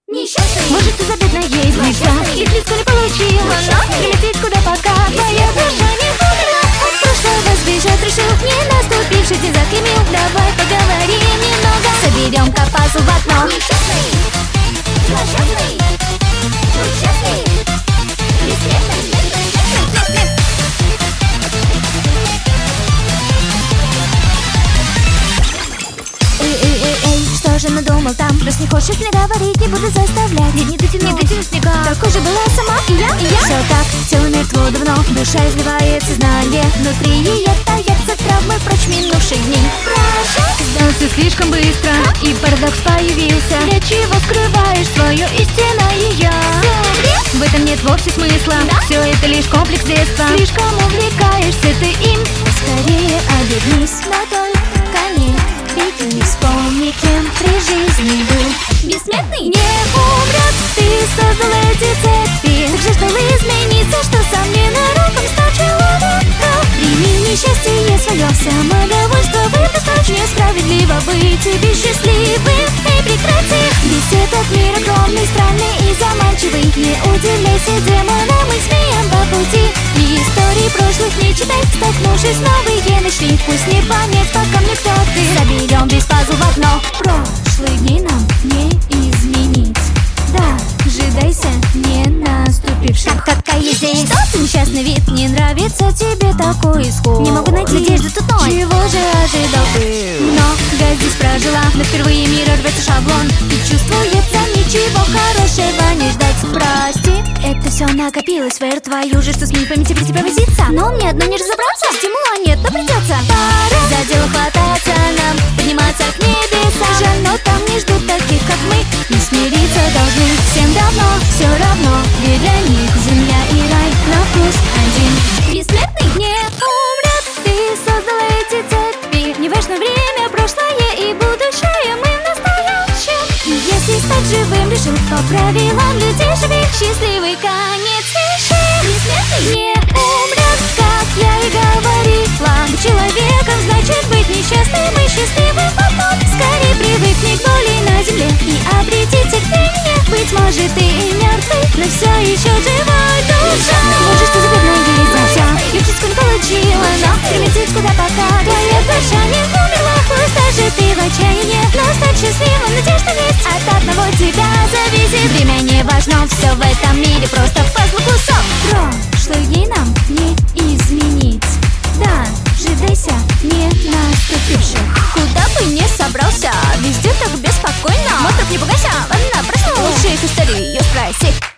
Несчастный. Может, ты запятна ей звезда, и близко не получила, но прилетит куда пока твоя душа не умерла. От прошлого сбежать решил, не наступивший день заклеймил. Давай поговорим немного, соберем-ка пазл в одно. Несчастный, злосчастный, несчастный, бессмертный. Что же надумал там? Раз не хочешь мне говорить, не буду заставлять. Не дотянуть никак. Такой же была сама и я. Все так, тело мертво давно, душа изливает сознание. Внутри ее таятся травмы, прочь минувших дней. Прощай. Все слишком быстро, и парадокс появился. Для чего скрываешь свое истинное я? В этом нет вовсе смысла, да? Все это лишь комплекс детства. Слишком увлекаешься ты им. Скорее обернись, но только не беги. Вспомни, кем при жизни был. Бессмертный не умрет. Ты создал эти цепи, так жаждал измениться, что сам ненароком стал человеком. Прими несчастье свое, самодовольство выпустишь. Несправедливо быть тебе счастливым. Эй, прекрати. Весь этот мир огромный, странный и заманчивый. Не удивляйся демонам и змеям по пути. И истории прошлых не читай, столкнувшись новые нашли. Пусть не понять, пока мне кто ты. Соберем весь пазл в одно. Прошлые дни нам не изменить. Дожидайся не наступивших. Какая здесь? Что ты несчастный вид? Не нравится тебе такой исход? Не могу найти надежду тут ноль. Чего же ожидал ты? Много здесь прожила, но впервые мир рвется шаблон. И чувствуется, ничего хорошего не ждать. Прости, это все накопилось в эру твою же, что с ней памяти при тебе возиться. Но мне одно не разобраться, стимула нет, но придется. Пора за дело хвататься нам, подниматься к небесам. Жаль, но там не ждут таких, как мы. Не смириться должны, всем давно все равно. Ведь для них земля и рай на вкус один. Бессмертный не умрет. Ты создал эти цепи. Не важно время, прошлое и будущее, мы в настоящем. И если стать живым решил, по правилам людей живых, счастливый конец ищи. Бессмертный не умрет, как я и говорила. Быть человеком значит быть несчастным и счастливым потом. Скорее привыкни к боли на земле и обрети терпение. Быть может ты и мертвый, но все еще живой душа. Можешь ты запятнать ей звезда, и близко не получила, но стремится куда пока твоя душа не умерла. Пусть даже ты в отчаянии, но стать счастливым надежда есть. От одного тебя зависит. Время не важно, все в этом мире просто пазл кусок. Прошлых дней нам не изменить. Дожидайся не наступивших. Куда бы ни собрался, везде так беспокойно. Монстров не пугайся, ладно, прошло. Лучших историй ее спроси.